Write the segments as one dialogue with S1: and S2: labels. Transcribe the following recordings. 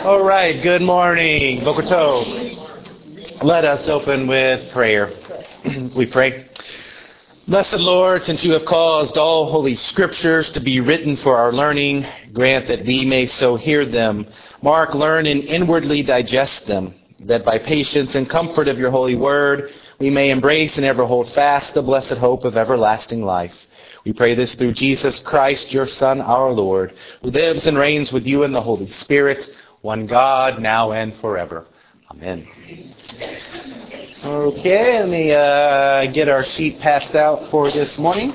S1: All right, good morning, Boker Tov. Let us open with prayer. We pray. Blessed Lord, since you have caused all holy scriptures to be written for our learning, grant that we may so hear them, mark, learn, and inwardly digest them, that by patience and comfort of your holy word, we may embrace and ever hold fast the blessed hope of everlasting life. We pray this through Jesus Christ, your Son, our Lord, who lives and reigns with you in the Holy Spirit, one God, now and forever. Amen. Okay, let me get our sheet passed out for this morning.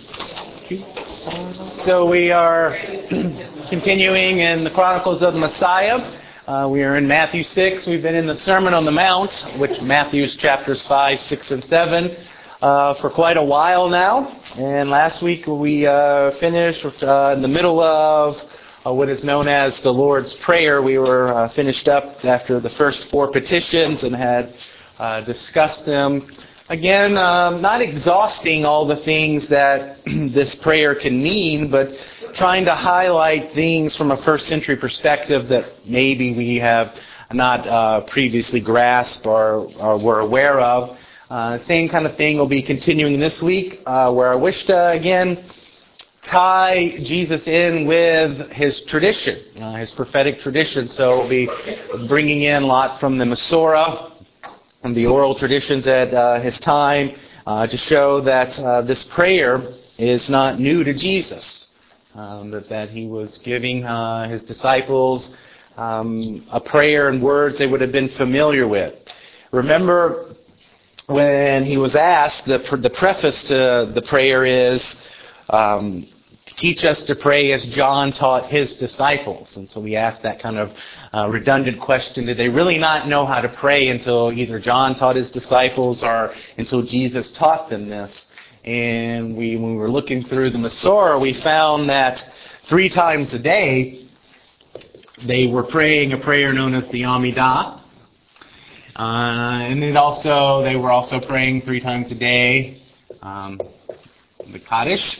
S1: So we are continuing in the Chronicles of the Messiah. We are in Matthew 6. We've been in the Sermon on the Mount, which Matthew's chapters 5, 6, and 7, for quite a while now. And last week we finished in the middle of what is known as the Lord's Prayer. We were finished up after the first 4 petitions and had discussed them. Again, not exhausting all the things that this prayer can mean, but trying to highlight things from a first century perspective that maybe we have not previously grasped or were aware of. Same kind of thing will be continuing this week, where I wish to, again, tie Jesus in with his tradition, his prophetic tradition. So we'll be bringing in a lot from the Masorah and the oral traditions at his time to show that this prayer is not new to Jesus, that he was giving his disciples a prayer and words they would have been familiar with. Remember, when he was asked, the preface to the prayer is, teach us to pray as John taught his disciples. And so we asked that kind of redundant question, did they really not know how to pray until either John taught his disciples or until Jesus taught them this? And when we were looking through the Masorah, we found that 3 times a day they were praying a prayer known as the Amidah. And then they were also praying 3 times a day, the Kaddish.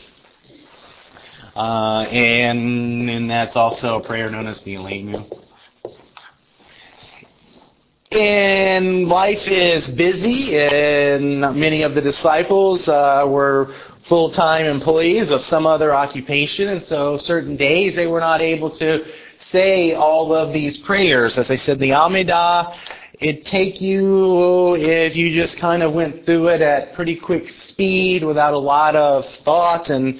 S1: And that's also a prayer known as the Aleinu. And life is busy, and many of the disciples were full-time employees of some other occupation, and so certain days they were not able to say all of these prayers. As I said, the Amidah, it'd take you, if you just kind of went through it at pretty quick speed without a lot of thought and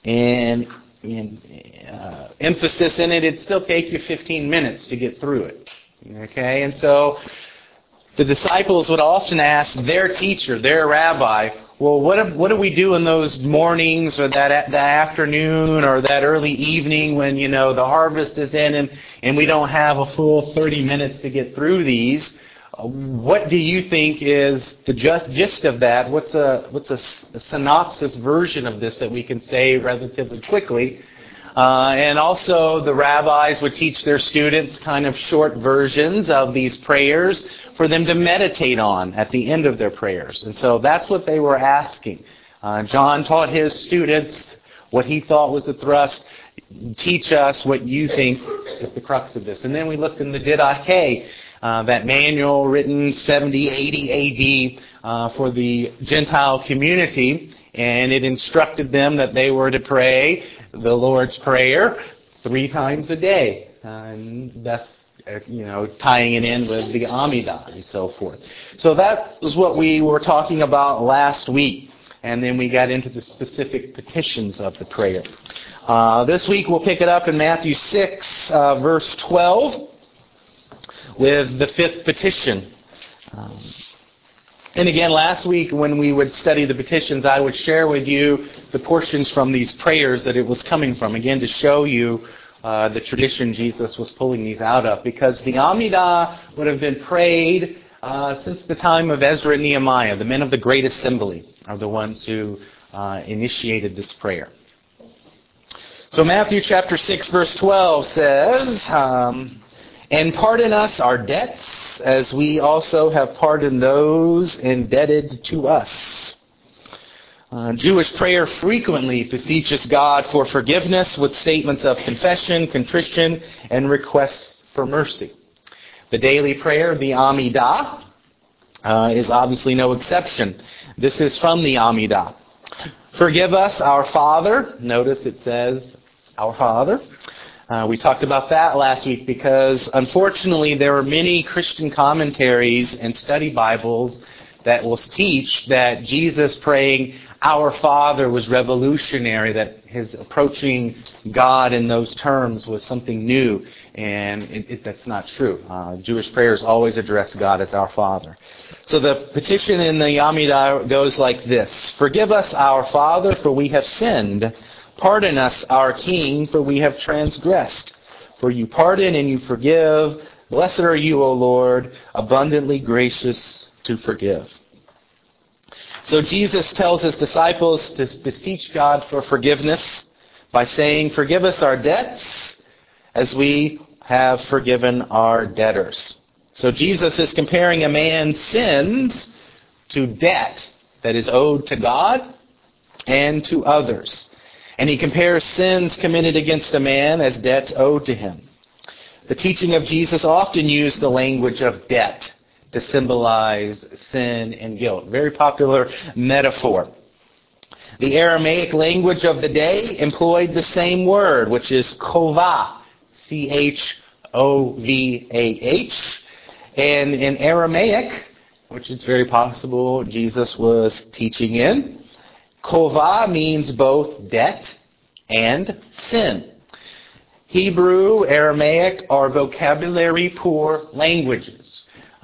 S1: emphasis in it, it'd still take you 15 minutes to get through it. Okay, and so the disciples would often ask their teacher, their rabbi, well, what do we do in those mornings or that afternoon or that early evening when, the harvest is in and we don't have a full 30 minutes to get through these? What do you think is the gist of that? What's a synopsis version of this that we can say relatively quickly? And also the rabbis would teach their students kind of short versions of these prayers for them to meditate on at the end of their prayers. And so that's what they were asking. John taught his students what he thought was the thrust. Teach us what you think is the crux of this. And then we looked in the Didache, that manual written 70, 80 AD for the Gentile community, and it instructed them that they were to pray the Lord's Prayer 3 times a day. And that's, tying it in with the Amidah and so forth. So that is what we were talking about last week. And then we got into the specific petitions of the prayer. This week we'll pick it up in Matthew 6, verse 12, with the 5th petition. And again, last week when we would study the petitions, I would share with you the portions from these prayers that it was coming from, again, to show you the tradition Jesus was pulling these out of. Because the Amidah would have been prayed since the time of Ezra and Nehemiah. The men of the Great Assembly are the ones who initiated this prayer. So Matthew chapter 6, verse 12 says, and pardon us our debts, as we also have pardoned those indebted to us. Jewish prayer frequently beseeches God for forgiveness with statements of confession, contrition, and requests for mercy. The daily prayer, the Amidah, is obviously no exception. This is from the Amidah. Forgive us, our Father. Notice it says, our Father. We talked about that last week because, unfortunately, there are many Christian commentaries and study Bibles that will teach that Jesus praying, our Father, was revolutionary, that his approaching God in those terms was something new, and that's not true. Jewish prayers always address God as our Father. So the petition in the Amidah goes like this: Forgive us, our Father, for we have sinned. Pardon us, our King, for we have transgressed. For you pardon and you forgive. Blessed are you, O Lord, abundantly gracious to forgive. So Jesus tells his disciples to beseech God for forgiveness by saying, forgive us our debts as we have forgiven our debtors. So Jesus is comparing a man's sins to debt that is owed to God and to others. And he compares sins committed against a man as debts owed to him. The teaching of Jesus often used the language of debt to symbolize sin and guilt. Very popular metaphor. The Aramaic language of the day employed the same word, which is chovah, C-H-O-V-A-H. And in Aramaic, which it's very possible Jesus was teaching in, chovah means both debt and sin. Hebrew, Aramaic are vocabulary-poor languages.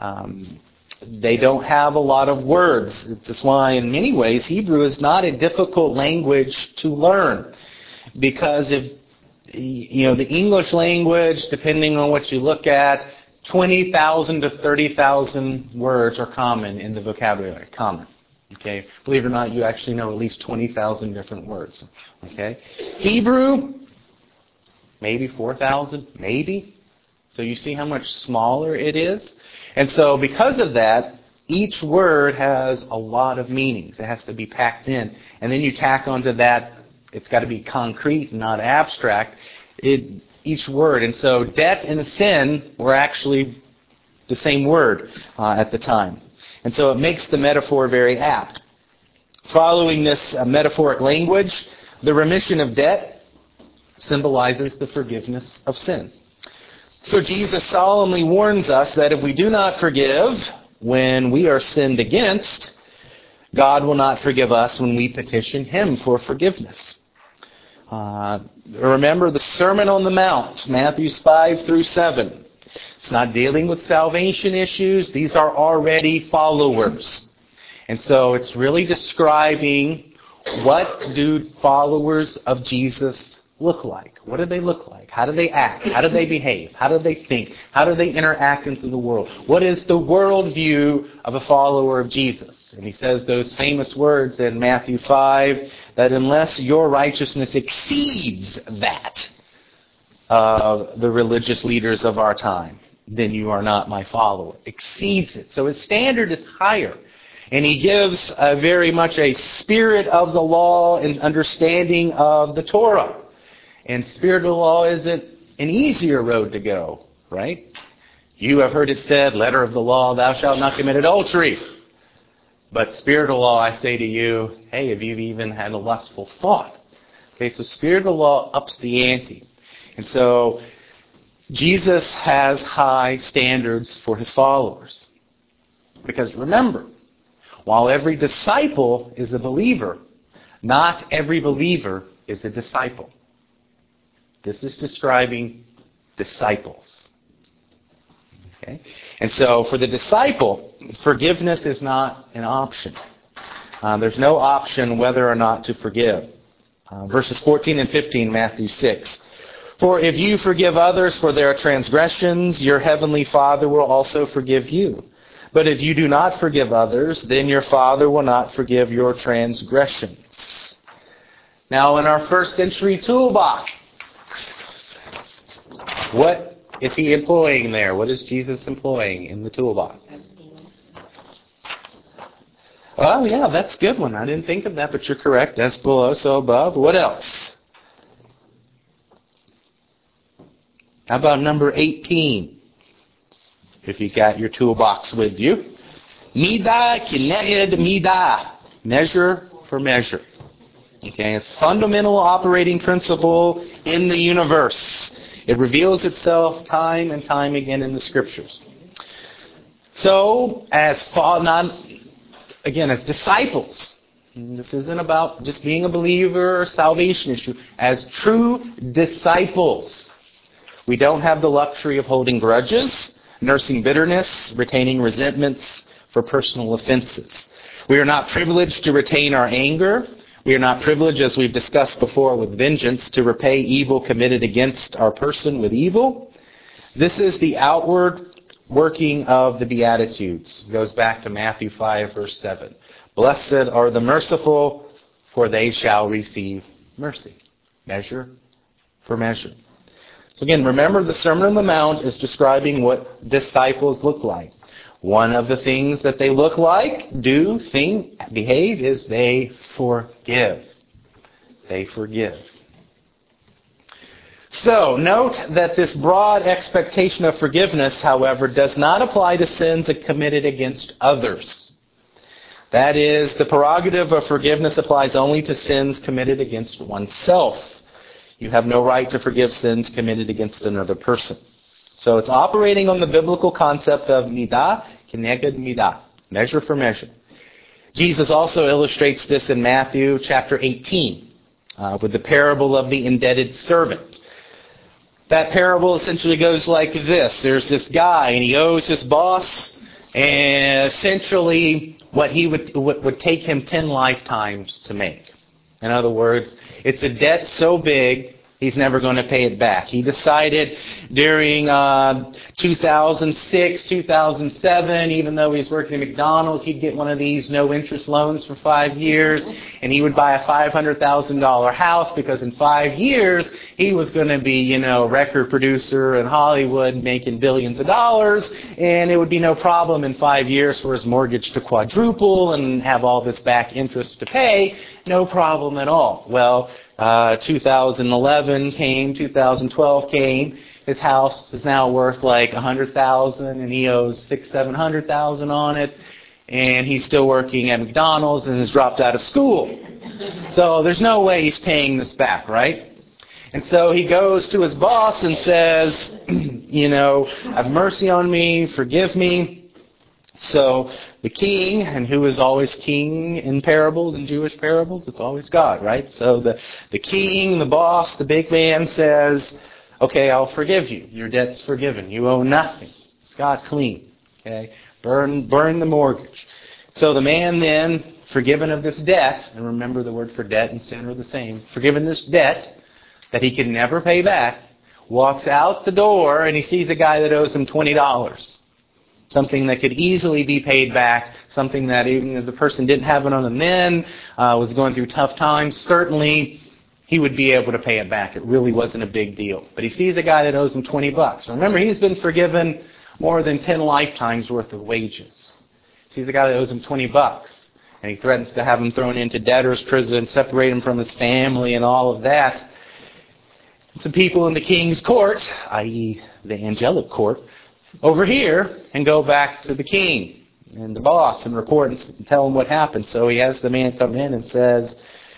S1: They don't have a lot of words. That's why, in many ways, Hebrew is not a difficult language to learn. Because if the English language, depending on what you look at, 20,000 to 30,000 words are common in the vocabulary. Common. Okay? Believe it or not, you actually know at least 20,000 different words. Okay? Hebrew, maybe 4,000, maybe. So you see how much smaller it is? And so because of that, each word has a lot of meanings. It has to be packed in. And then you tack onto that, it's got to be concrete, not abstract, each word. And so debt and sin were actually the same word at the time. And so it makes the metaphor very apt. Following this metaphoric language, the remission of debt symbolizes the forgiveness of sin. So Jesus solemnly warns us that if we do not forgive when we are sinned against, God will not forgive us when we petition Him for forgiveness. Remember the Sermon on the Mount, Matthew 5 through 7. It's not dealing with salvation issues. These are already followers. And so it's really describing what do followers of Jesus look like? What do they look like? How do they act? How do they behave? How do they think? How do they interact into the world? What is the worldview of a follower of Jesus? And he says those famous words in Matthew 5, that unless your righteousness exceeds that of the religious leaders of our time, then you are not my follower. Exceeds it. So his standard is higher. And he gives very much a spirit of the law and understanding of the Torah. And spirit of the law isn't an easier road to go, right? You have heard it said, letter of the law, thou shalt not commit adultery. But spirit of the law, I say to you, hey, have you even had a lustful thought? Okay, so spirit of the law ups the ante. And so Jesus has high standards for his followers. Because remember, while every disciple is a believer, not every believer is a disciple. This is describing disciples. Okay? And so for the disciple, forgiveness is not an option. There's no option whether or not to forgive. Verses 14 and 15, Matthew 6. For if you forgive others for their transgressions, your heavenly Father will also forgive you. But if you do not forgive others, then your Father will not forgive your transgressions. Now in our first century toolbox, what is he employing there? What is Jesus employing in the toolbox? Oh, yeah, that's a good one. I didn't think of that, but you're correct. As below, so above. What else? How about number 18? If you got your toolbox with you. Midah kineged midah. Measure for measure. Okay, it's a fundamental operating principle in the universe. It reveals itself time and time again in the Scriptures. So, as disciples, this isn't about just being a believer or salvation issue. As true disciples, we don't have the luxury of holding grudges, nursing bitterness, retaining resentments for personal offenses. We are not privileged to retain our anger. We are not privileged, as we've discussed before, with vengeance, to repay evil committed against our person with evil. This is the outward working of the Beatitudes. It goes back to Matthew 5, verse 7. Blessed are the merciful, for they shall receive mercy. Measure for measure. So again, remember the Sermon on the Mount is describing what disciples look like. One of the things that they look like, behave, is they forgive. They forgive. So, note that this broad expectation of forgiveness, however, does not apply to sins committed against others. That is, the prerogative of forgiveness applies only to sins committed against oneself. You have no right to forgive sins committed against another person. So it's operating on the biblical concept of midah kineged midah, measure for measure. Jesus also illustrates this in Matthew chapter 18 with the parable of the indebted servant. That parable essentially goes like this. There's this guy, and he owes his boss, and essentially what he would take him 10 lifetimes to make. In other words, it's a debt so big, he's never going to pay it back. He decided during 2006, 2007, even though he's working at McDonald's, he'd get one of these no-interest loans for 5 years, and he would buy a $500,000 house because in 5 years, he was going to be, record producer in Hollywood making billions of dollars, and it would be no problem in 5 years for his mortgage to quadruple and have all this back interest to pay. No problem at all. Well, 2011 came, 2012 came. His house is now worth like $100,000, and he owes $600,000-$700,000 on it. And he's still working at McDonald's and has dropped out of school. So there's no way he's paying this back, right? And so he goes to his boss and says, have mercy on me, forgive me. So the king, and who is always king in parables, in Jewish parables? It's always God, right? So the king, the boss, the big man says, okay, I'll forgive you. Your debt's forgiven. You owe nothing. Scot clean. Okay? Burn the mortgage. So the man then, forgiven of this debt, and remember the word for debt and sin are the same, forgiven this debt that he can never pay back, walks out the door and he sees a guy that owes him $20. Something that could easily be paid back, something that even if the person didn't have it on him then, was going through tough times, certainly he would be able to pay it back. It really wasn't a big deal. But he sees a guy that owes him $20. Remember, he's been forgiven more than 10 lifetimes worth of wages. He sees a guy that owes him $20, and he threatens to have him thrown into debtor's prison, separate him from his family and all of that. Some people in the king's court, i.e. the angelic court, over here and go back to the king and the boss and report and tell him what happened. So he has the man come in and says,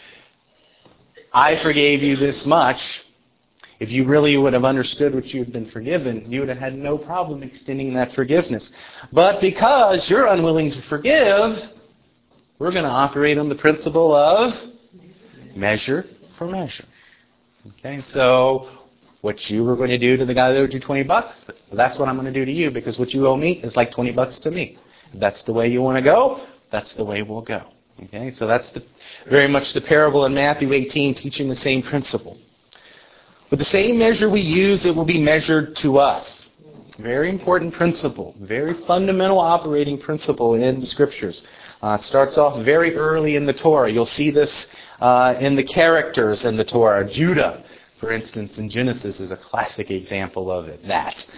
S1: I forgave you this much. If you really would have understood what you had been forgiven, you would have had no problem extending that forgiveness. But because you're unwilling to forgive, we're going to operate on the principle of measure for measure. Okay, so what you were going to do to the guy that owed you $20, that's what I'm going to do to you, because what you owe me is like $20 to me. If that's the way you want to go, that's the way we'll go. Okay, so that's very much the parable in Matthew 18 teaching the same principle. With the same measure we use, it will be measured to us. Very important principle, very fundamental operating principle in the Scriptures. It starts off very early in the Torah. You'll see this in the characters in the Torah. Judah, for instance, in Genesis is a classic example of it.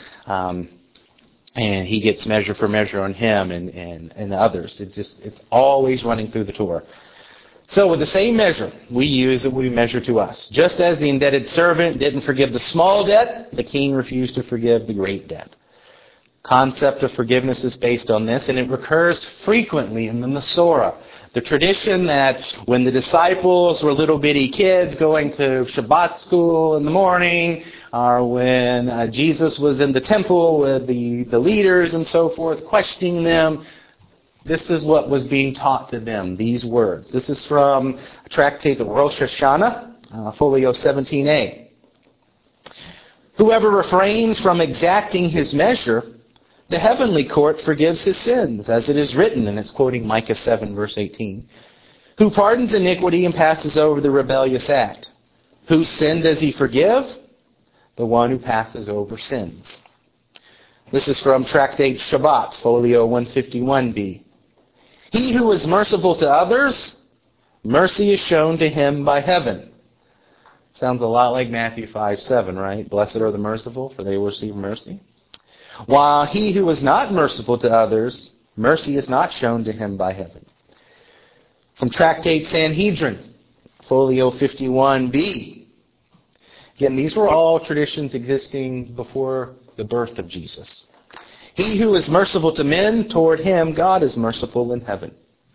S1: And he gets measure for measure on him and others. It's always running through the Torah. So with the same measure we use, it will be measured to us. Just as the indebted servant didn't forgive the small debt, the king refused to forgive the great debt. Concept of forgiveness is based on this, and it recurs frequently in the Masorah. The tradition that when the disciples were little bitty kids going to Shabbat school in the morning, or when Jesus was in the temple with the leaders and so forth, questioning them, this is what was being taught to them, these words. This is from a tractate of Rosh Hashanah, folio 17a. Whoever refrains from exacting his measure, the heavenly court forgives his sins, as it is written, and it's quoting Micah 7, verse 18. Who pardons iniquity and passes over the rebellious act? Whose sin does he forgive? The one who passes over sins. This is from Tractate Shabbat, folio 151b. He who is merciful to others, mercy is shown to him by heaven. Sounds a lot like Matthew 5:7, right? Blessed are the merciful, for they will receive mercy. While he who is not merciful to others, mercy is not shown to him by heaven. From Tractate Sanhedrin, folio 51b. Again, these were all traditions existing before the birth of Jesus. He who is merciful to men, toward him God is merciful in heaven.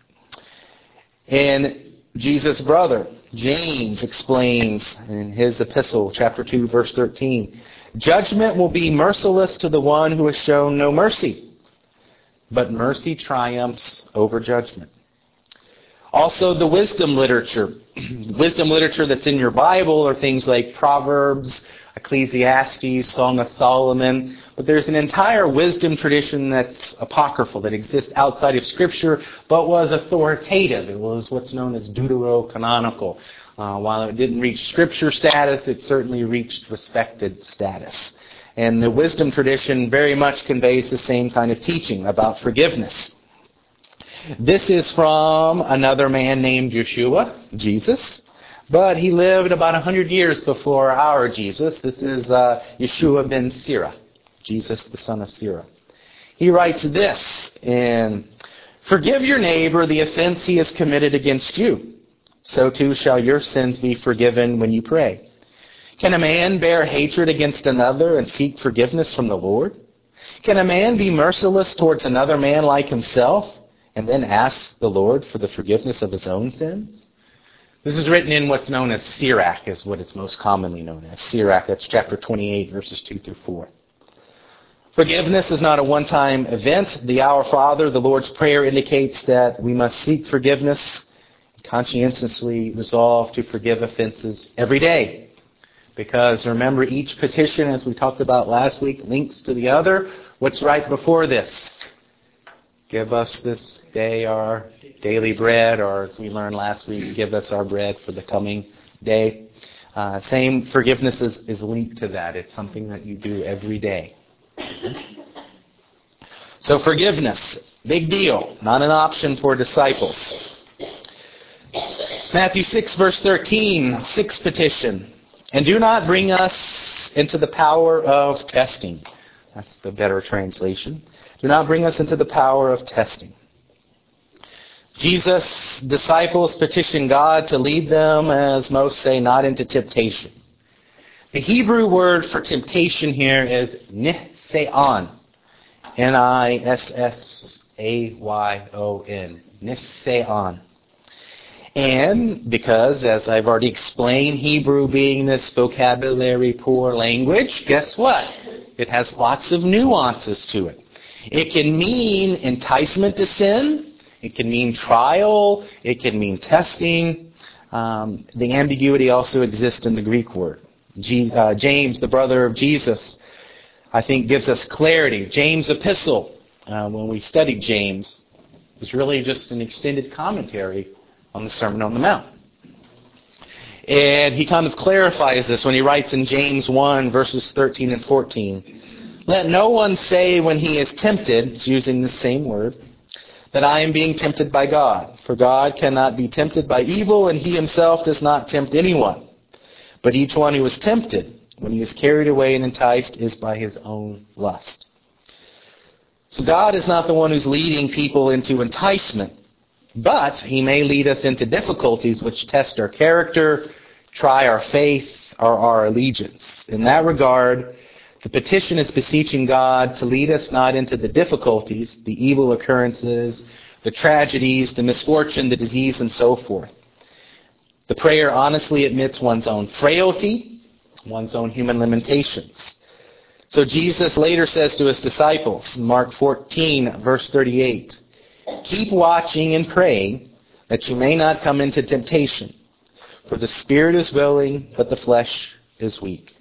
S1: And Jesus' brother, James, explains in his epistle, chapter 2, verse 13, judgment will be merciless to the one who has shown no mercy, but mercy triumphs over judgment. Also, the wisdom literature that's in your Bible are things like Proverbs, Ecclesiastes, Song of Solomon. But there's an entire wisdom tradition that's apocryphal, that exists outside of Scripture, but was authoritative. It was what's known as deuterocanonical. While it didn't reach Scripture status, it certainly reached respected status. And the wisdom tradition very much conveys the same kind of teaching about forgiveness. This is from another man named Yeshua, Jesus. But he lived about 100 years before our Jesus. This is Yeshua ben Sirah, Jesus the son of Sirah. He writes this in, forgive your neighbor the offense he has committed against you. So too shall your sins be forgiven when you pray. Can a man bear hatred against another and seek forgiveness from the Lord? Can a man be merciless towards another man like himself and then ask the Lord for the forgiveness of his own sins? This is written in what's known as Sirach, is what it's most commonly known as. Sirach, that's chapter 28, verses 2 through 4. Forgiveness is not a one-time event. The Our Father, the Lord's Prayer, indicates that we must seek forgiveness and conscientiously resolve to forgive offenses every day. Because remember, each petition, as we talked about last week, links to the other. What's right before this? Give us this day our daily bread, or as we learned last week, give us our bread for the coming day. Same forgiveness is linked to that. It's something that you do every day. So forgiveness, big deal, not an option for disciples. Matthew 6, verse 13, sixth petition. And do not bring us into the power of testing. That's the better translation. Do not bring us into the power of testing. Jesus' disciples petition God to lead them, as most say, not into temptation. The Hebrew word for temptation here is nissayon. Nissayon. Nissayon. And because, as I've already explained, Hebrew being this vocabulary-poor language, guess what? It has lots of nuances to it. It can mean enticement to sin. It can mean trial. It can mean testing. The ambiguity also exists in the Greek word. James, the brother of Jesus, I think gives us clarity. James' epistle, when we studied James, is really just an extended commentary on the Sermon on the Mount. And he kind of clarifies this when he writes in James 1, verses 13 and 14. Let no one say when he is tempted, using the same word, that I am being tempted by God. For God cannot be tempted by evil, and he himself does not tempt anyone. But each one who is tempted, when he is carried away and enticed, is by his own lust. So God is not the one who's leading people into enticement. But he may lead us into difficulties which test our character, try our faith, or our allegiance. In that regard, the petition is beseeching God to lead us not into the difficulties, the evil occurrences, the tragedies, the misfortune, the disease, and so forth. The prayer honestly admits one's own frailty, one's own human limitations. So Jesus later says to his disciples, in Mark 14, verse 38, "Keep watching and praying that you may not come into temptation. For the spirit is willing, but the flesh is weak."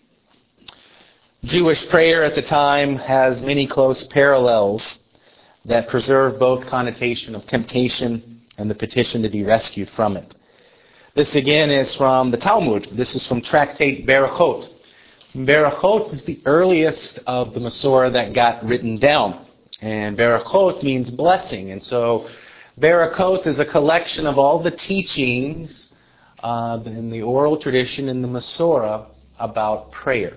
S1: Jewish prayer at the time has many close parallels that preserve both connotation of temptation and the petition to be rescued from it. This again is from the Talmud. This is from Tractate Berachot. Berachot is the earliest of the Masorah that got written down. And Berachot means blessing. And so Berachot is a collection of all the teachings in the oral tradition in the Masorah about prayer.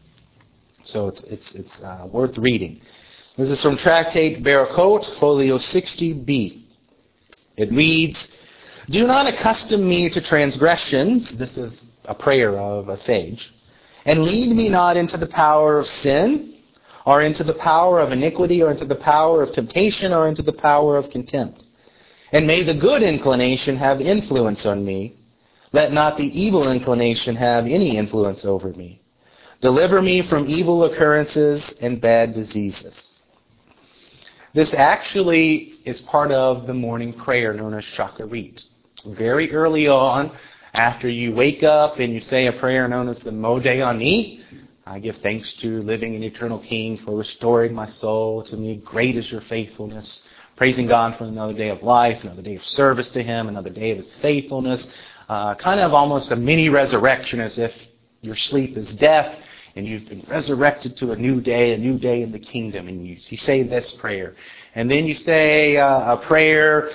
S1: So it's worth reading. This is from Tractate Berachot, folio 60b. It reads, "Do not accustom me to transgressions," this is a prayer of a sage, "and lead me not into the power of sin, or into the power of iniquity, or into the power of temptation, or into the power of contempt. And may the good inclination have influence on me. Let not the evil inclination have any influence over me. Deliver me from evil occurrences and bad diseases." This actually is part of the morning prayer known as Shacharit. Very early on, after you wake up and you say a prayer known as the Modeh Ani, "I give thanks to living and eternal King for restoring my soul to me. Great is your faithfulness." Praising God for another day of life, another day of service to Him, another day of His faithfulness. Kind of almost a mini resurrection, as if your sleep is death and you've been resurrected to a new day in the kingdom. And you say this prayer. And then you say a prayer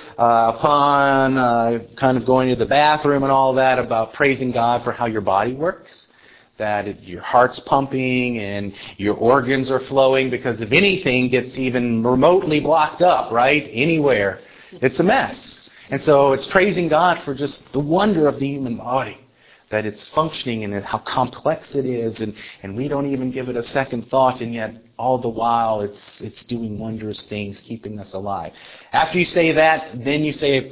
S1: upon kind of going to the bathroom and all that about praising God for how your body works. That your heart's pumping and your organs are flowing, because if anything gets even remotely blocked up, right, anywhere, it's a mess. And so it's praising God for just the wonder of the human body, that it's functioning and how complex it is, and we don't even give it a second thought, and yet all the while it's doing wondrous things, keeping us alive. After you say that, then you say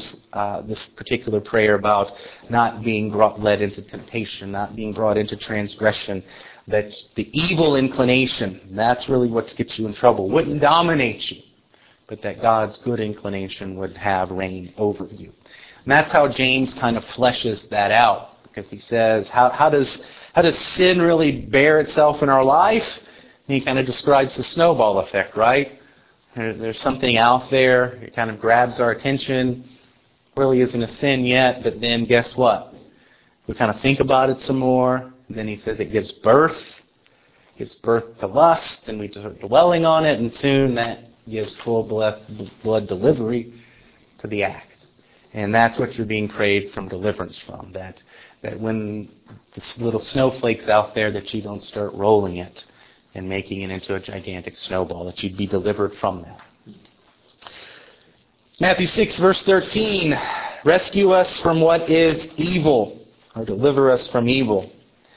S1: this particular prayer about not being led into temptation, not being brought into transgression, that the evil inclination, that's really what gets you in trouble, wouldn't dominate you, but that God's good inclination would have reign over you. And that's how James kind of fleshes that out. Because he says, how does sin really bear itself in our life? And he kind of describes the snowball effect, right? There's something out there. It kind of grabs our attention. Really isn't a sin yet, but then guess what? We kind of think about it some more. And then he says it gives birth. It gives birth to lust, and we start dwelling on it, and soon that gives full blood delivery to the act. And that's what you're being prayed from deliverance from. That when this little snowflake's out there, that you don't start rolling it and making it into a gigantic snowball, that you'd be delivered from that. Matthew 6, verse 13, "Rescue us from what is evil," or deliver us from evil.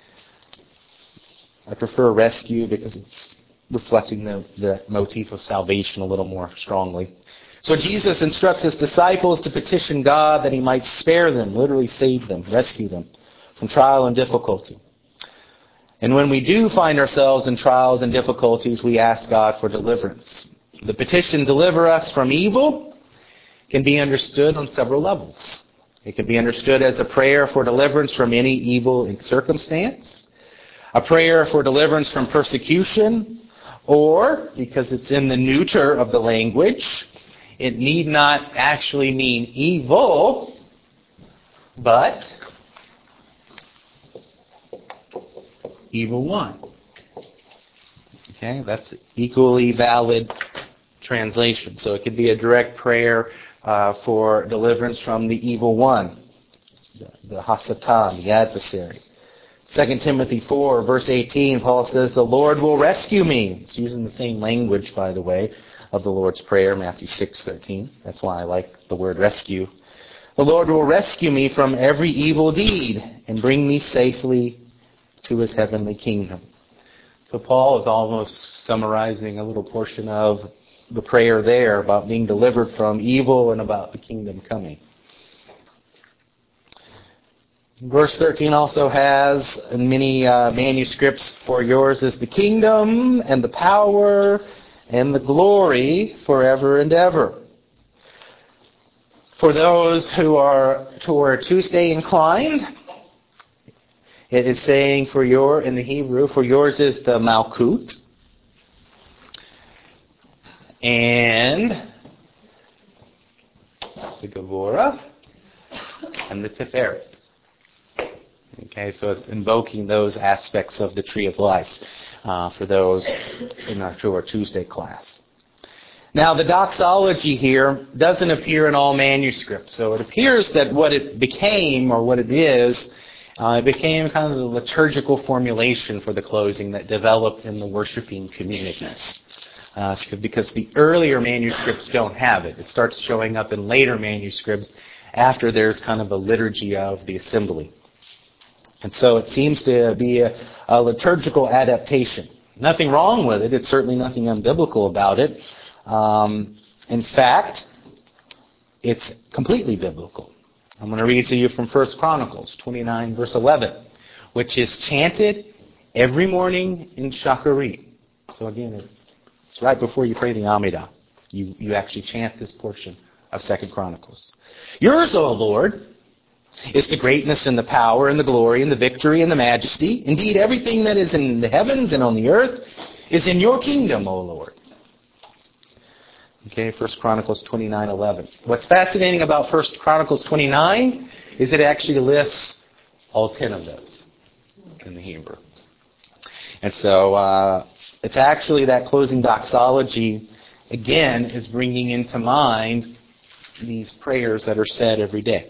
S1: I prefer rescue because it's reflecting the motif of salvation a little more strongly. So Jesus instructs His disciples to petition God that He might spare them, literally save them, rescue them from trial and difficulty. And when we do find ourselves in trials and difficulties, we ask God for deliverance. The petition, "Deliver us from evil," can be understood on several levels. It can be understood as a prayer for deliverance from any evil circumstance, a prayer for deliverance from persecution, or, because it's in the neuter of the language, it need not actually mean evil, but evil one. Okay, that's equally valid translation. So it could be a direct prayer for deliverance from the evil one, the Hasatan, the adversary. 2 Timothy 4, verse 18, Paul says, "The Lord will rescue me." It's using the same language, by the way, of the Lord's Prayer, Matthew 6:13. That's why I like the word rescue. "The Lord will rescue me from every evil deed and bring me safely to his heavenly kingdom." So Paul is almost summarizing a little portion of the prayer there about being delivered from evil and about the kingdom coming. Verse 13 also has in many manuscripts, "For yours is the kingdom and the power and the glory forever and ever." For those who are Tuesday inclined, it is saying in the Hebrew, "For yours is the Malkut and the Gevurah and the Tiferet." Okay, so it's invoking those aspects of the tree of life for those in our Tuesday class. Now, the doxology here doesn't appear in all manuscripts. So it appears that what it became, or what it is, it became kind of the liturgical formulation for the closing that developed in the worshiping communities. Because the earlier manuscripts don't have it. It starts showing up in later manuscripts after there's kind of a liturgy of the assembly. And so it seems to be a liturgical adaptation. Nothing wrong with it. It's certainly nothing unbiblical about it. In fact, it's completely biblical. I'm going to read to you from 1 Chronicles 29, verse 11, which is chanted every morning in Shacharit. So again, it's right before you pray the Amidah. You actually chant this portion of 2 Chronicles. "Yours, O Lord, is the greatness and the power and the glory and the victory and the majesty. Indeed, everything that is in the heavens and on the earth is in your kingdom, O Lord." Okay, 1 Chronicles 29:11. What's fascinating about 1 Chronicles 29 is it actually lists all 10 of those in the Hebrew. And so it's actually that closing doxology, again, is bringing into mind these prayers that are said every day.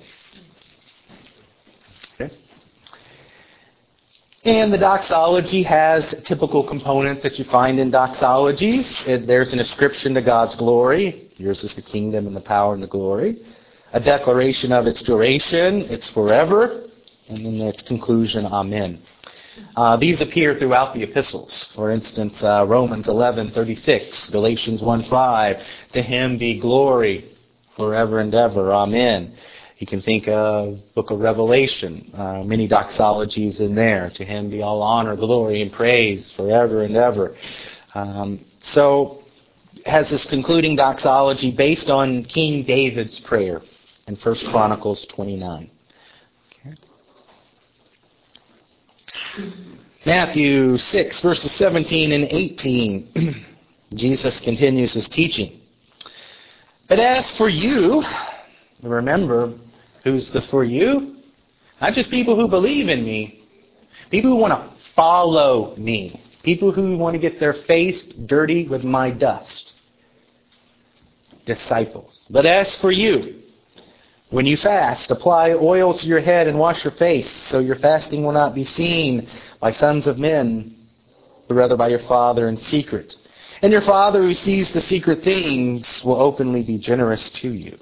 S1: Okay? And the doxology has typical components that you find in doxologies. There's an ascription to God's glory. Yours is the kingdom and the power and the glory. A declaration of its duration. It's forever. And then its conclusion, Amen. These appear throughout the epistles. For instance, Romans 11:36, Galatians 1:5, "To him be glory forever and ever. Amen." You can think of Book of Revelation, many doxologies in there. "To him be all honor, glory, and praise forever and ever." So it has this concluding doxology based on King David's prayer in 1 Chronicles 29. Okay. Matthew 6, verses 17 and 18. Jesus continues his teaching. "But as for you," remember, who's the for you? Not just people who believe in me. People who want to follow me. People who want to get their face dirty with my dust. Disciples. "But as for you, when you fast, apply oil to your head and wash your face, so your fasting will not be seen by sons of men, but rather by your Father in secret. And your Father who sees the secret things will openly be generous to you."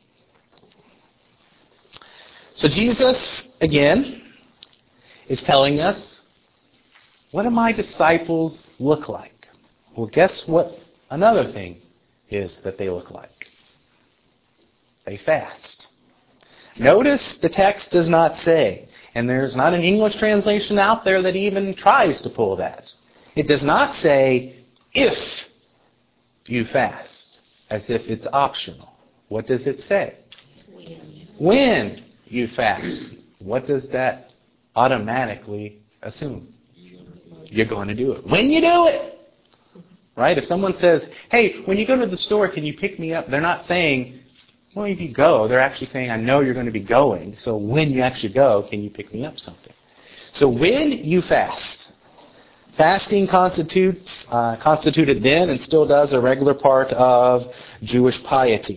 S1: So Jesus, again, is telling us, what do my disciples look like? Well, guess what another thing is that they look like? They fast. Notice the text does not say, and there's not an English translation out there that even tries to pull that. It does not say, if you fast, as if it's optional. What does it say? When you fast. What does that automatically assume? You're going to do it. When you do it. Right? If someone says, "Hey, when you go to the store, can you pick me up?" They're not saying, "Well, if you go," they're actually saying, "I know you're going to be going. So when you actually go, can you pick me up something?" So when you fast. Fasting constituted then and still does a regular part of Jewish piety.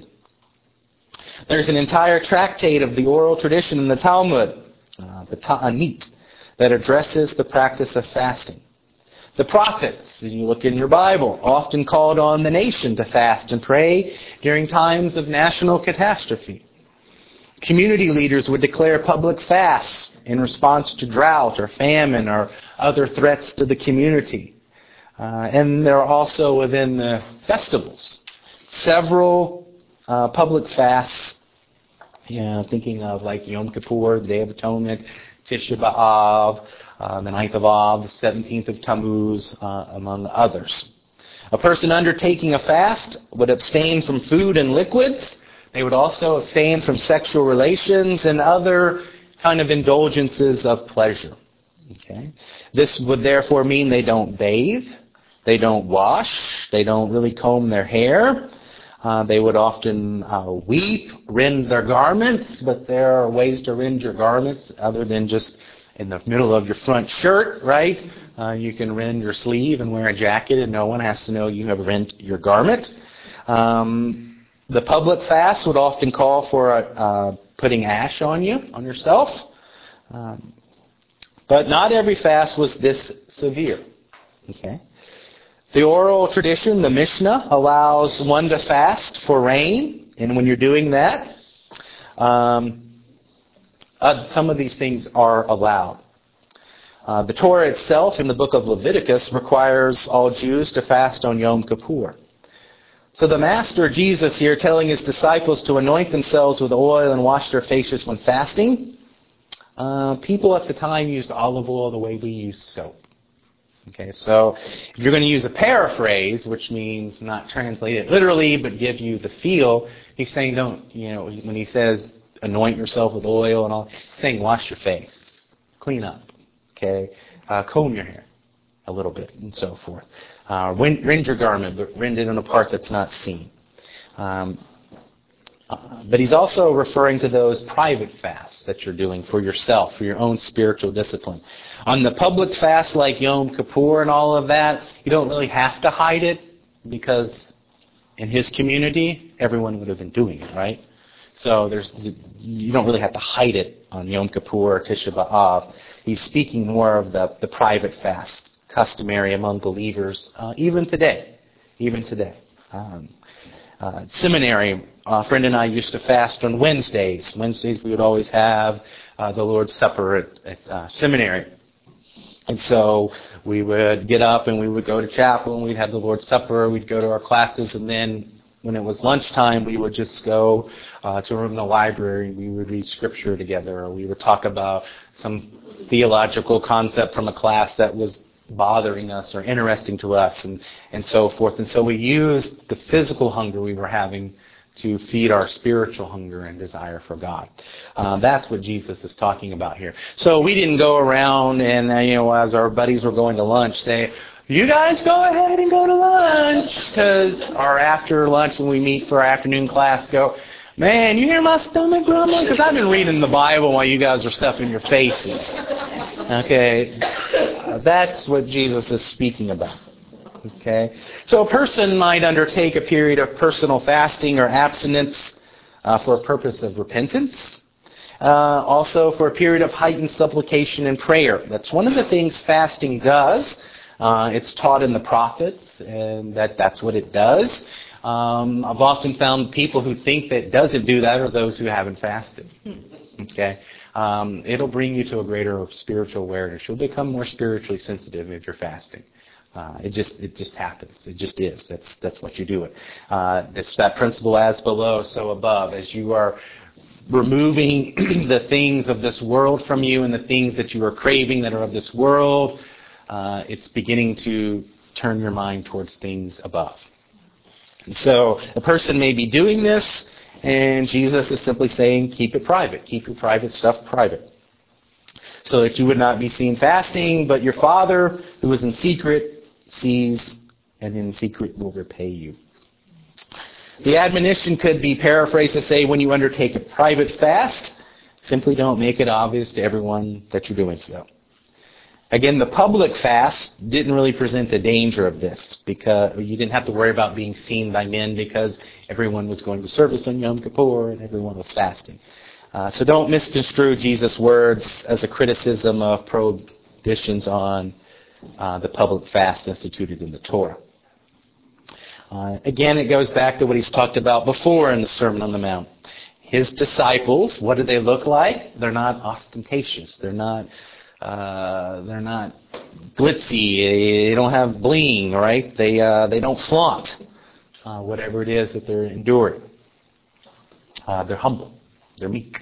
S1: There's an entire tractate of the oral tradition in the Talmud, the Ta'anit, that addresses the practice of fasting. The prophets, if you look in your Bible, often called on the nation to fast and pray during times of national catastrophe. Community leaders would declare public fasts in response to drought or famine or other threats to the community. And there are also within the festivals several public fasts, thinking of like Yom Kippur, the Day of Atonement, Tisha B'Av, the 9th of Av, the 17th of Tammuz, among others. A person undertaking a fast would abstain from food and liquids. They would also abstain from sexual relations and other kind of indulgences of pleasure. Okay? This would therefore mean they don't bathe, they don't wash, they don't really comb their hair. They would often weep, rend their garments, but there are ways to rend your garments other than just in the middle of your front shirt, right? You can rend your sleeve and wear a jacket and no one has to know you have rent your garment. The public fast would often call for putting ash on yourself. But not every fast was this severe. Okay. The oral tradition, the Mishnah, allows one to fast for rain. And when you're doing that, some of these things are allowed. The Torah itself in the book of Leviticus requires all Jews to fast on Yom Kippur. So the Master Jesus here telling his disciples to anoint themselves with oil and wash their faces when fasting. People at the time used olive oil the way we use soap. Okay, so if you're going to use a paraphrase, which means not translate it literally, but give you the feel, he's saying when he says anoint yourself with oil and all, he's saying wash your face, clean up, okay, comb your hair a little bit, and so forth. Rend your garment, but rend it in a part that's not seen. But he's also referring to those private fasts that you're doing for yourself, for your own spiritual discipline. On the public fast like Yom Kippur and all of that, you don't really have to hide it because in his community, everyone would have been doing it, right? So you don't really have to hide it on Yom Kippur or Tisha B'Av. He's speaking more of the private fast, customary among believers, even today. Seminary, a friend and I used to fast on Wednesdays. Wednesdays we would always have the Lord's Supper at seminary. And so we would get up and we would go to chapel and we'd have the Lord's Supper. We'd go to our classes, and then when it was lunchtime, we would just go to a room in the library. We would read Scripture together, or we would talk about some theological concept from a class that was bothering us or interesting to us, and so forth. And so we used the physical hunger we were having to feed our spiritual hunger and desire for God. That's what Jesus is talking about here. So we didn't go around and, as our buddies were going to lunch, say, you guys go ahead and go to lunch. Or after lunch when we meet for our afternoon class, go, man, you hear my stomach grumbling? Because I've been reading the Bible while you guys are stuffing your faces. Okay? That's what Jesus is speaking about. Okay? So a person might undertake a period of personal fasting or abstinence for a purpose of repentance. Also for a period of heightened supplication and prayer. That's one of the things fasting does. It's taught in the prophets, and that's what it does. I've often found people who think that it doesn't do that are those who haven't fasted. Okay? It'll bring you to a greater spiritual awareness. You'll become more spiritually sensitive if you're fasting. It just happens. It just is. That's what you do it. It's that principle, as below, so above. As you are removing the things of this world from you and the things that you are craving that are of this world, it's beginning to turn your mind towards things above. And so a person may be doing this, and Jesus is simply saying, keep it private. Keep your private stuff private. So that you would not be seen fasting, but your Father, who is in secret, sees, and in secret will repay you. The admonition could be paraphrased to say, when you undertake a private fast, simply don't make it obvious to everyone that you're doing so. Again, the public fast didn't really present the danger of this, because you didn't have to worry about being seen by men because everyone was going to service on Yom Kippur and everyone was fasting. So don't misconstrue Jesus' words as a criticism of prohibitions on the public fast instituted in the Torah. Again, it goes back to what he's talked about before in the Sermon on the Mount. His disciples, what do they look like? They're not ostentatious. They're not glitzy. They don't have bling, right? They don't flaunt whatever it is that they're enduring. They're humble. They're meek.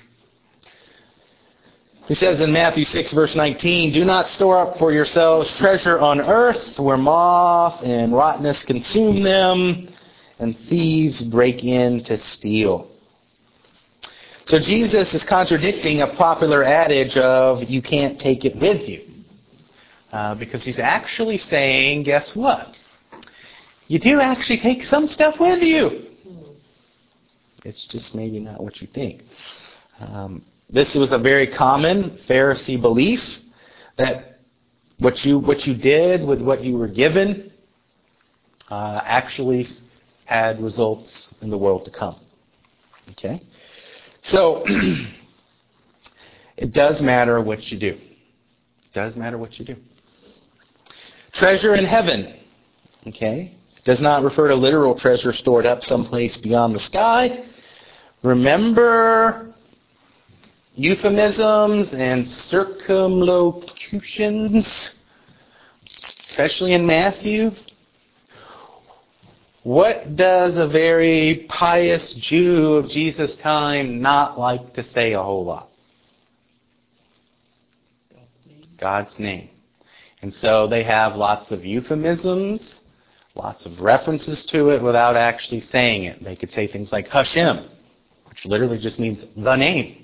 S1: He says in Matthew 6, verse 19, "Do not store up for yourselves treasure on earth, where moth and rottenness consume them, and thieves break in to steal." So Jesus is contradicting a popular adage of, you can't take it with you. Because he's actually saying, guess what? You do actually take some stuff with you. It's just maybe not what you think. This was a very common Pharisee belief that what you did with what you were given actually had results in the world to come. Okay? So, it does matter what you do. It does matter what you do. Treasure in heaven. Okay? Does not refer to literal treasure stored up someplace beyond the sky. Remember euphemisms and circumlocutions, especially in Matthew. What does a very pious Jew of Jesus' time not like to say a whole lot? God's name. And so they have lots of euphemisms, lots of references to it without actually saying it. They could say things like Hashem, which literally just means the name.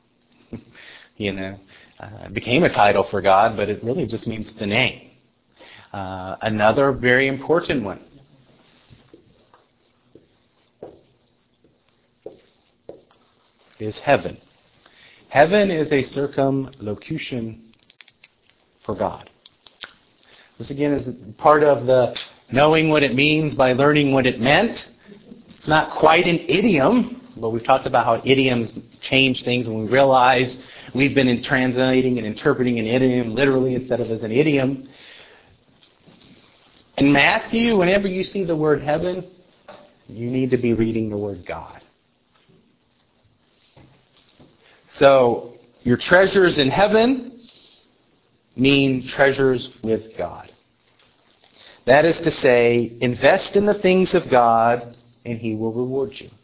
S1: It became a title for God, but it really just means the name. Another very important one. Is heaven. Heaven is a circumlocution for God. This again is part of the knowing what it means by learning what it meant. It's not quite an idiom, but we've talked about how idioms change things when we realize we've been translating and interpreting an idiom literally instead of as an idiom. In Matthew, whenever you see the word heaven, you need to be reading the word God. So, your treasures in heaven mean treasures with God. That is to say, invest in the things of God and He will reward you.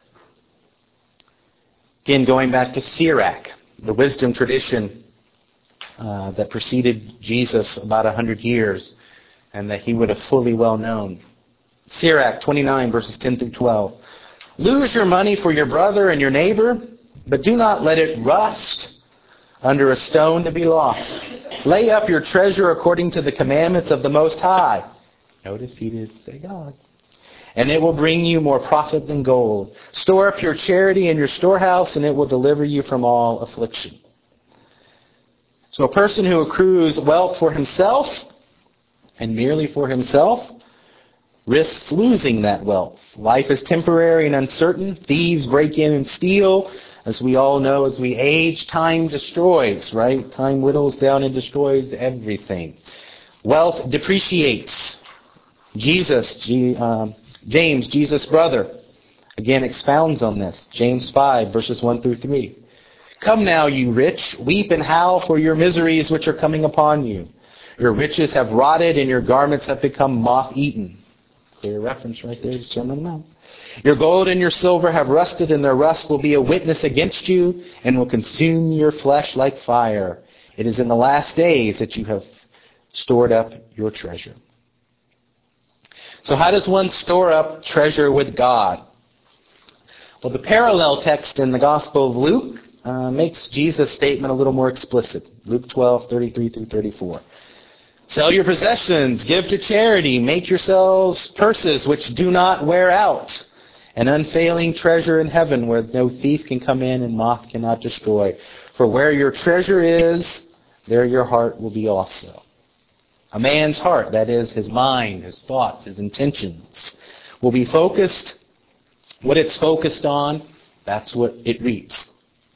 S1: Again, going back to Sirach, the wisdom tradition that preceded Jesus about 100 years and that he would have fully well known. Sirach 29, verses 10 through 12. "Lose your money for your brother and your neighbor, but do not let it rust under a stone to be lost. Lay up your treasure according to the commandments of the Most High." Notice he didn't say God. "And it will bring you more profit than gold. Store up your charity in your storehouse, and it will deliver you from all affliction." So a person who accrues wealth for himself, and merely for himself, risks losing that wealth. Life is temporary and uncertain. Thieves break in and steal. As we all know, as we age, time destroys, right? Time whittles down and destroys everything. Wealth depreciates. James, Jesus' brother, again expounds on this. James 5, verses 1 through 3. "Come now, you rich, weep and howl for your miseries which are coming upon you. Your riches have rotted and your garments have become moth-eaten." Clear reference right there, Sermon on the Mount. "Your gold and your silver have rusted, and their rust will be a witness against you and will consume your flesh like fire. It is in the last days that you have stored up your treasure." So how does one store up treasure with God? Well, the parallel text in the Gospel of Luke makes Jesus' statement a little more explicit. Luke 12, 33 through 34. "Sell your possessions, give to charity, make yourselves purses which do not wear out, an unfailing treasure in heaven where no thief can come in and moth cannot destroy. For where your treasure is, there your heart will be also." A man's heart, that is his mind, his thoughts, his intentions, will be focused. What it's focused on, that's what it reaps.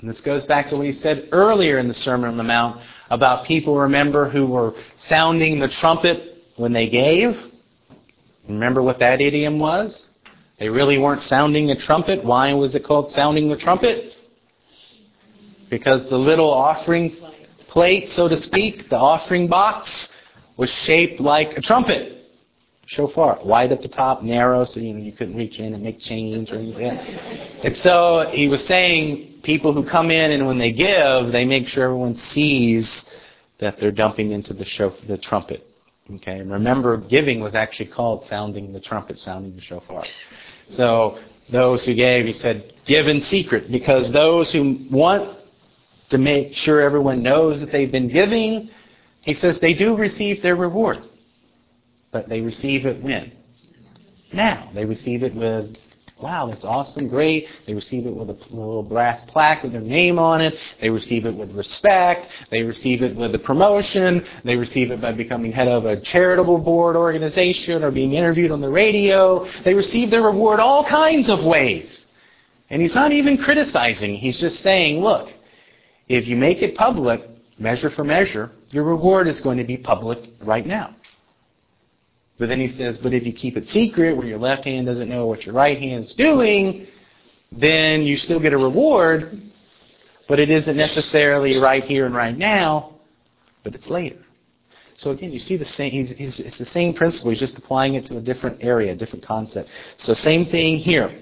S1: And this goes back to what he said earlier in the Sermon on the Mount about people, remember, who were sounding the trumpet when they gave. Remember what that idiom was? They really weren't sounding the trumpet. Why was it called sounding the trumpet? Because the little offering plate, so to speak, the offering box, was shaped like a trumpet. Shofar, wide at the top, narrow, so you couldn't reach in and make change or anything. And so he was saying, people who come in and when they give, they make sure everyone sees that they're dumping into the trumpet. Okay, and remember, giving was actually called sounding the trumpet, sounding the shofar. So those who gave, he said, give in secret, because those who want to make sure everyone knows that they've been giving, he says they do receive their reward. But they receive it when? Now. They receive it with, wow, that's awesome, great. They receive it with a little brass plaque with their name on it. They receive it with respect. They receive it with a promotion. They receive it by becoming head of a charitable board organization or being interviewed on the radio. They receive their reward all kinds of ways. And he's not even criticizing. He's just saying, look, if you make it public, measure for measure, your reward is going to be public right now. But then he says, but if you keep it secret, where your left hand doesn't know what your right hand's doing, then you still get a reward, but it isn't necessarily right here and right now, but it's later. So again, you see the same. It's the same principle. He's just applying it to a different area, a different concept. So same thing here.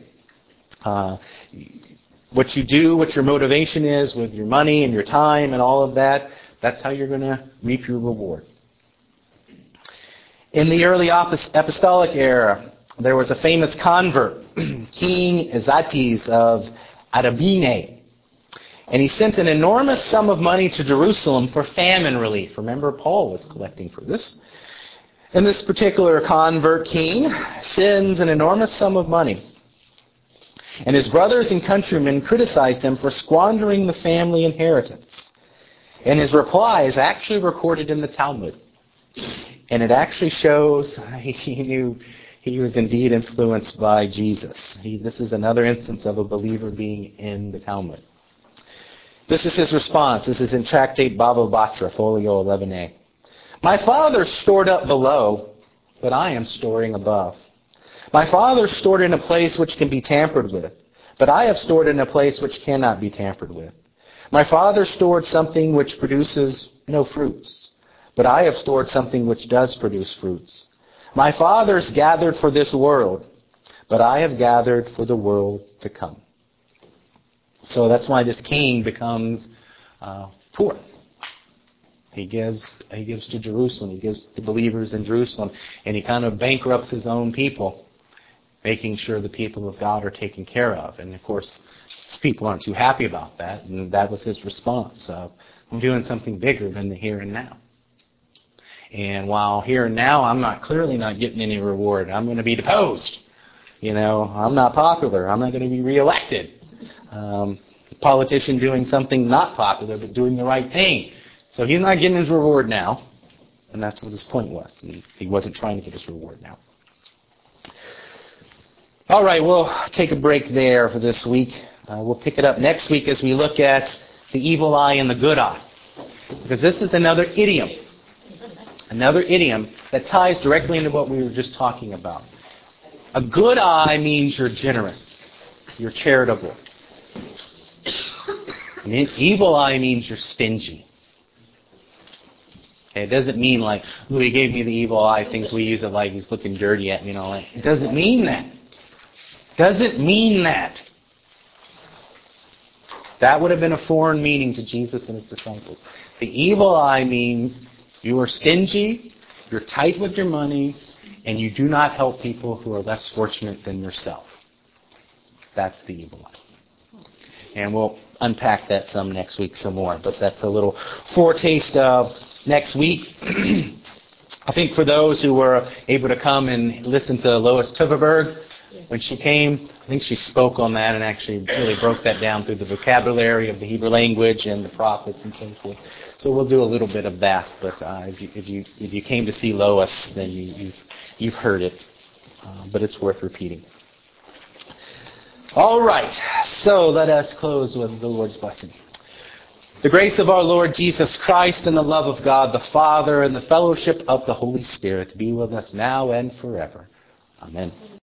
S1: What you do, what your motivation is with your money and your time and all of that, that's how you're going to reap your reward. In the early apostolic era, there was a famous convert, King Azates of Arabine. And he sent an enormous sum of money to Jerusalem for famine relief. Remember, Paul was collecting for this. And this particular convert king sends an enormous sum of money. And his brothers and countrymen criticized him for squandering the family inheritance. And his reply is actually recorded in the Talmud. And it actually shows he knew he was indeed influenced by Jesus. This is another instance of a believer being in the Talmud. This is his response. This is in Tractate Bava Batra, folio 11a. My father stored up below, but I am storing above. My father stored in a place which can be tampered with, but I have stored in a place which cannot be tampered with. My father stored something which produces no fruits, but I have stored something which does produce fruits. My fathers gathered for this world, but I have gathered for the world to come. So that's why this king becomes poor. He gives to Jerusalem. He gives to believers in Jerusalem. And he kind of bankrupts his own people, making sure the people of God are taken care of. And of course, his people aren't too happy about that. And that was his response. I'm doing something bigger than the here and now. And while here and now, I'm clearly not getting any reward. I'm going to be deposed. I'm not popular. I'm not going to be reelected. Politician doing something not popular, but doing the right thing. So he's not getting his reward now. And that's what his point was. He wasn't trying to get his reward now. All right, we'll take a break there for this week. We'll pick it up next week as we look at the evil eye and the good eye. Because this is another idiom. Another idiom that ties directly into what we were just talking about. A good eye means you're generous. You're charitable. An evil eye means you're stingy. Okay, it doesn't mean like, oh, he gave me the evil eye, things we use it like he's looking dirty at me and all that. It doesn't mean that. Doesn't mean that. That would have been a foreign meaning to Jesus and his disciples. The evil eye means you are stingy, you're tight with your money, and you do not help people who are less fortunate than yourself. That's the evil eye. And we'll unpack that some next week some more. But that's a little foretaste of next week. I think for those who were able to come and listen to Lois Teufelberg, when she came, I think she spoke on that and actually really broke that down through the vocabulary of the Hebrew language and the prophets and so forth. So we'll do a little bit of that. But if you came to see Lois, then you've heard it. But it's worth repeating. All right, so let us close with the Lord's blessing. The grace of our Lord Jesus Christ and the love of God the Father and the fellowship of the Holy Spirit be with us now and forever. Amen.